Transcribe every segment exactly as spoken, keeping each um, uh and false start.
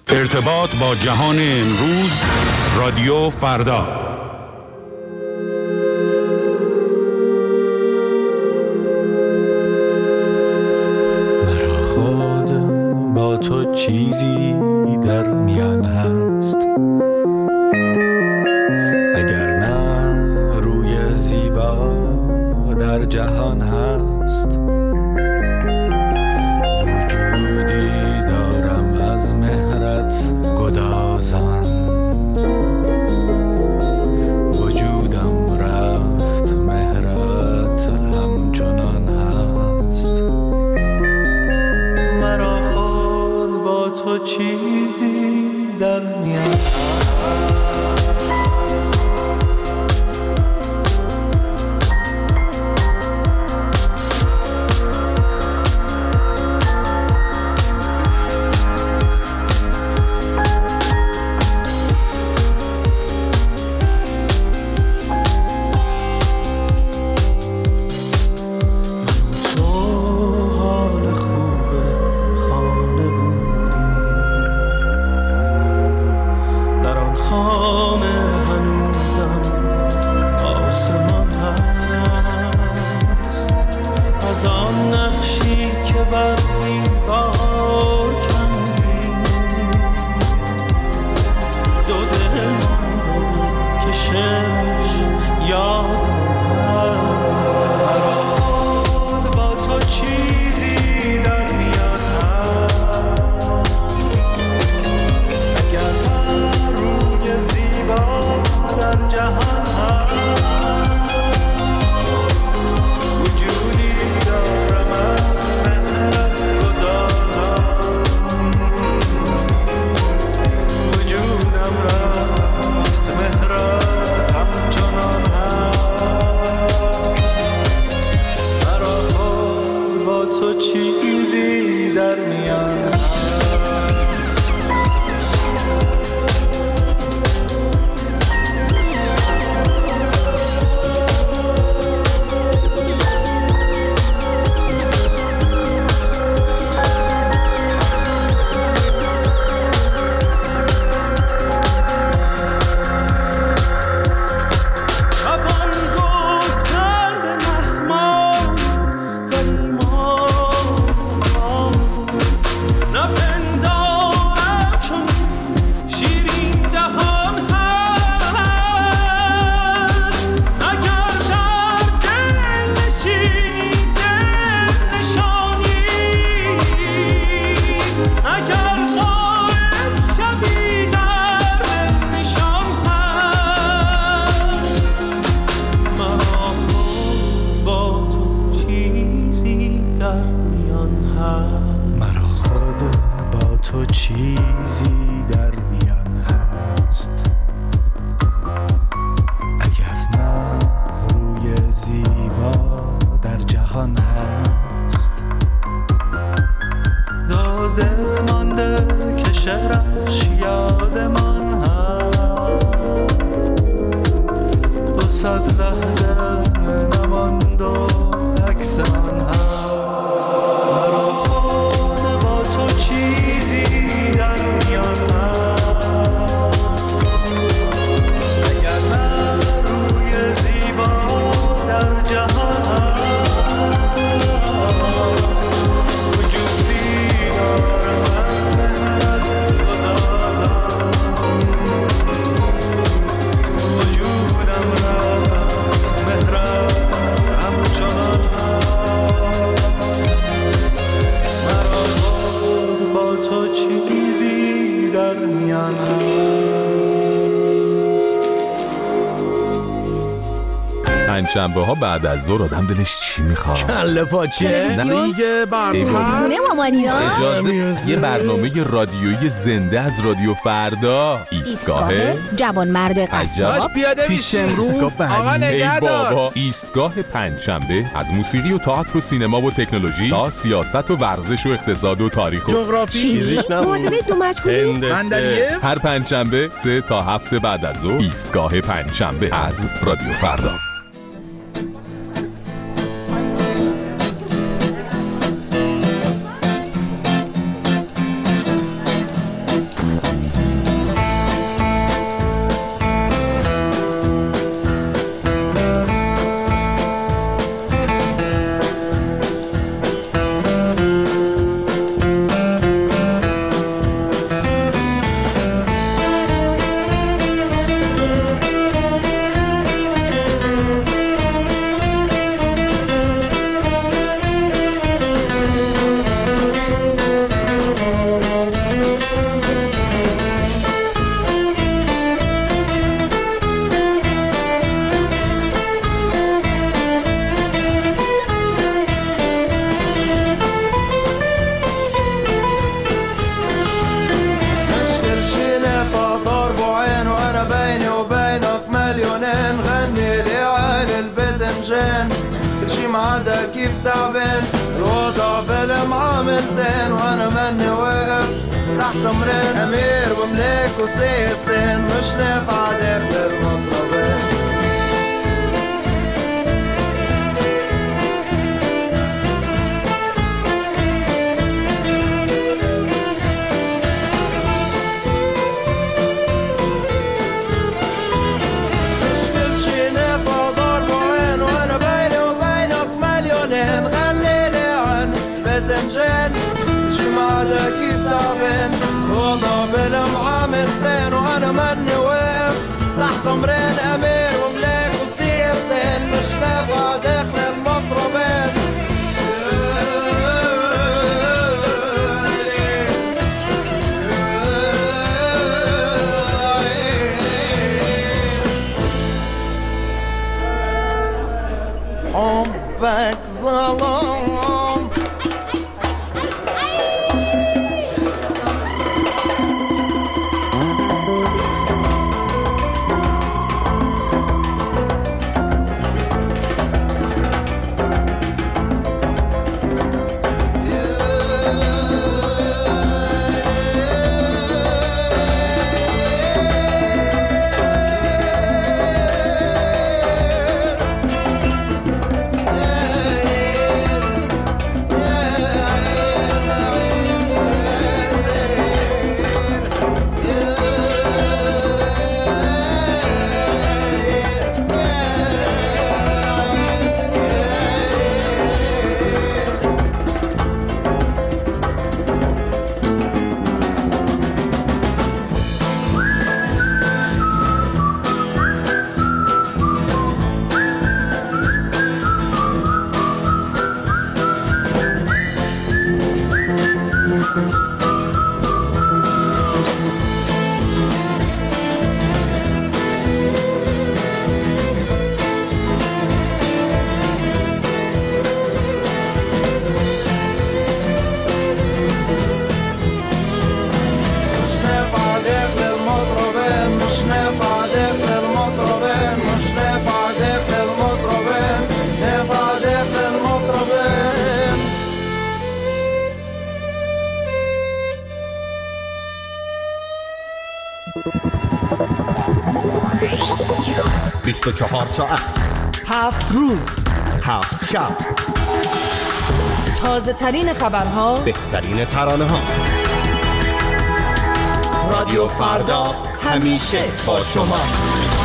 ارتباط با جهان امروز، رادیو فردا. مرا خود با تو چیزی در میان هست، اگر نه روی زیبا در جهان هست. وجودی دارم از مهرت گدازان، وجودم رفت مهرت همچنان هست. مرا خود با تو چیزی در میان شنبه ها بعد از ظهر آدم دلش چی میخواد؟ کله پاچه دیگه برنامه خونه مامانینا. اجازه یه برنامه رادیویی زنده از رادیو فردا. ایستگاه جوان مرد قصاب پیاده پیش امروز. آقا نگهدار. بابا ایستگاه پنجشنبه از موسیقی و تئاتر و سینما و تکنولوژی تا سیاست و ورزش و اقتصاد و تاریخ و جغرافی، فیزیک، معادله دو مجهولی، هندسه. هر پنجشنبه سه تا هفت بعد از ظهر ایستگاه پنجشنبه از رادیو فردا. كيف تعبان الوضع بلا معاملتين وانا مني واقف تحت امرين امير وملاك وسيستين مش نافع داخل المطربين كيف تعبان وضع بلا معاملتين وانا مني واقف تحت امرين امير وملاك وسيرتين مش نافع داخل المطربين حبك ظلام بیست و چهار ساعت هفت روز هفت شب تازه ترین خبرها بهترین ترانه ها رادیو فردا همیشه با شماست.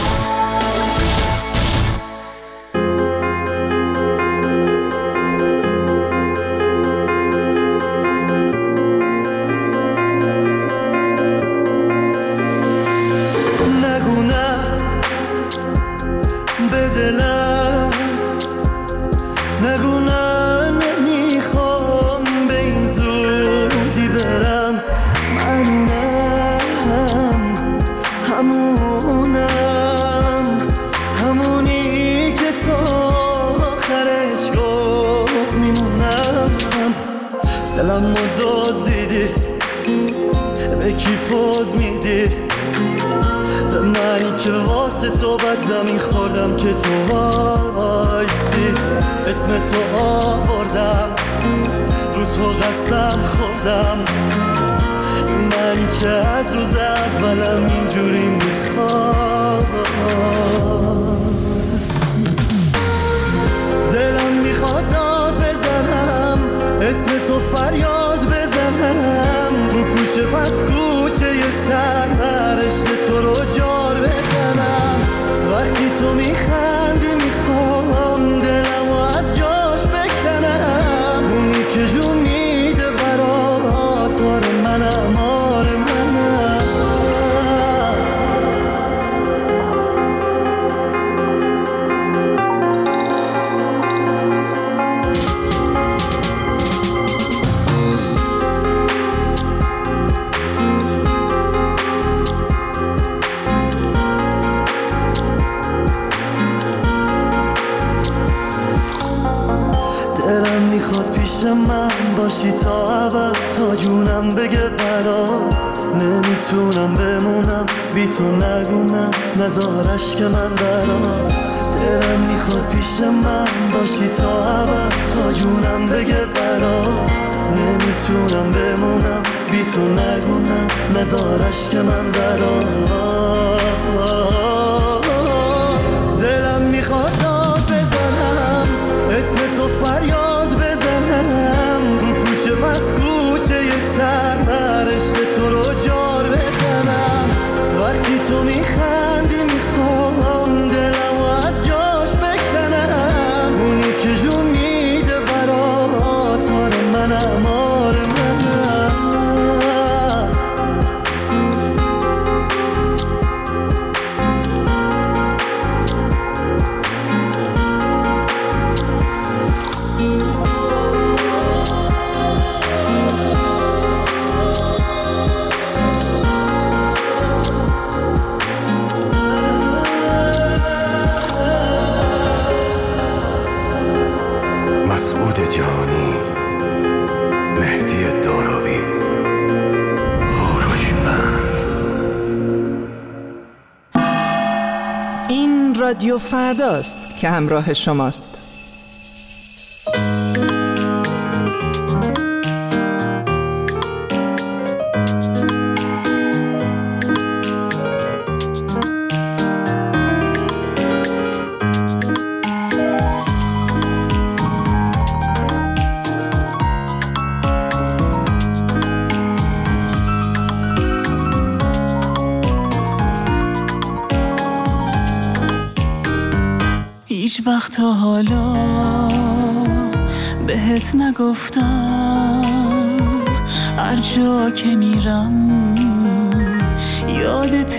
دلم رو دزدیدی به کی پوز میدی به منی که واسه تو بد زمین خوردم که تو وایسی اسم تو آوردم رو تو قسم خوردم منی که از روز اولم اینجوری میخواست دلم میخواد داد بزنم اسم تو فریاد بزنم رو کوچه پس کوچه یه شهر عشق تو رو جار بزنم وقتی تو میخندی میخوام دلم رو از جاش بکنم اونی که جون میده برات آره منم آره منم دلم میخواد پیش من باشی تا ابد تا جونم بگه برات نمیتونم بمونم بی تو نگونم نزارش که من برات دلم میخواد پیش من باشی تا ابد، تا جونم بگه برات نمیتونم بمونم بی تو، نگونم نزارش که من برات. دلم میخواد داد بزنم، اسم تو فریاد بزنم، رو کوچه بس کوچه شهر عشق تو رو جار بزنم. وقتی تو میخندی میخوام دلم و از جاش بکنم، اونی که جون میده برات آره منم آره منم. مسعود جانی، مهدی دارابی، هوروشمند. این رادیو فرداست که همراه شماست. هیچ وقت تا حالا بهت نگفتم، هر جا که میرم یادت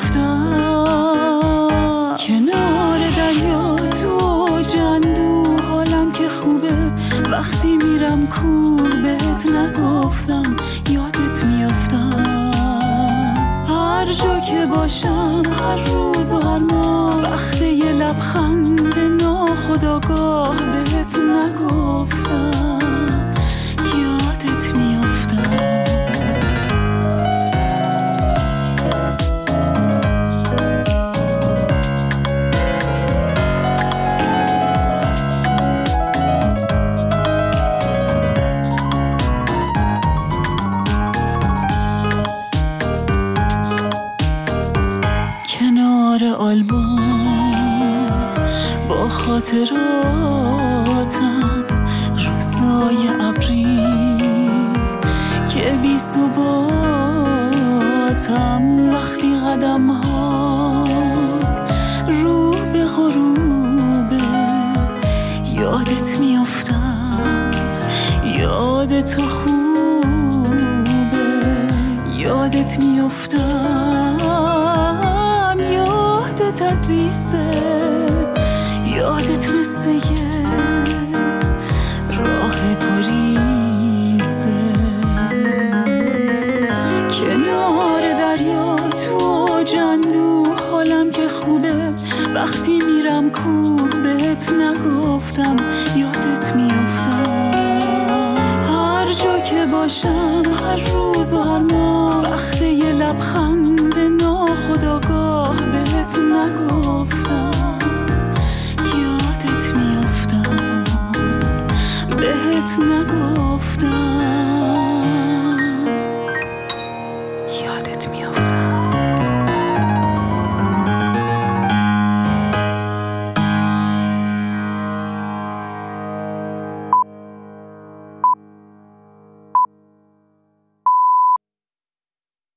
میافتم. کنار دریا تو جندو حالم که خوبه، وقتی میرم کور بهت نگفتم یادت میافتم. هر جا که باشم هر روز و هر ماه، وقت یه لبخند ناخودآگاه بهت نگفتم یادت میافتم. کنار آلبوم با خاطراتم، روزای ابری که بی ثباتم، وقتی قدم ها رو به غروبه یادت میافتم. یاد تو خوبه یادت میافتم، یادت عزیزه، یادت مثل یه راه گریزه. کنار دریا تو جندو حالم که خوبه، وقتی میرم کور بهت نگفتم یادت میافتم. هر جا که باشم هر روز و هر ماه، وقت یه لبخند ناخودآگاه بهت نگفتم